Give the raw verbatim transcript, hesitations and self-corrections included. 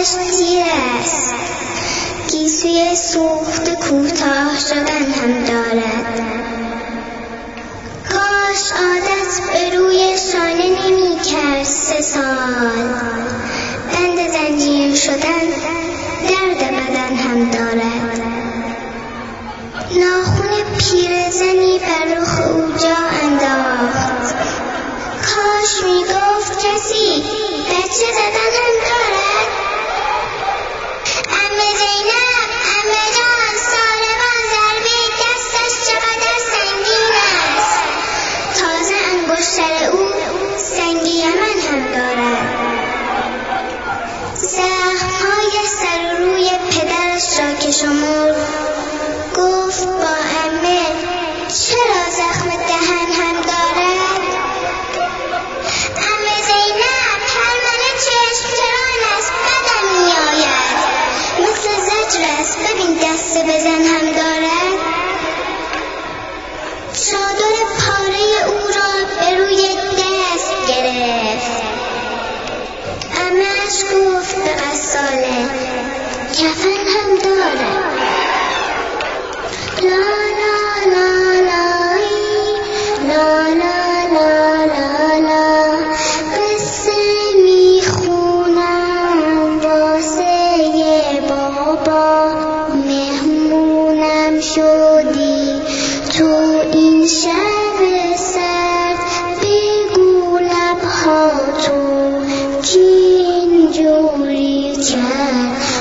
خودش تیر است، گیسوی سوخت کوتاه شدن هم دارد. کاش عادت به روی شانه نمی کرد سه سال، بند زنجیر شدن درد بدن هم دارد. ناخن پیرزنی بر رخ او جا انداخت، کاش می گفت کسی بچه زدن هم دارد. عمه زینب، عمه جان، سالبان ضربه دستش چقدر سنگین است، تازه انگشتر او سنگ یمن هم دارد. زخم‌های سر و روی پدرش را که شمرد، گفت با عمه چرا زخم دهن هم دارد؟ عمه زینب، هرمنه چشمچران است، بدم می آید، مثل زجر است، ببین دست بزن هم دارد. چادر پاره او را به روی دست گرفت. عمه‌اش گفت به غساله کفن هم دارد. لا لا لا لایی، لا لا لا لا لا، قصه میخونم واسه بابا، مهمونم شدی تو این شب سرد، بگو لبها تو کی اینجوری کرد،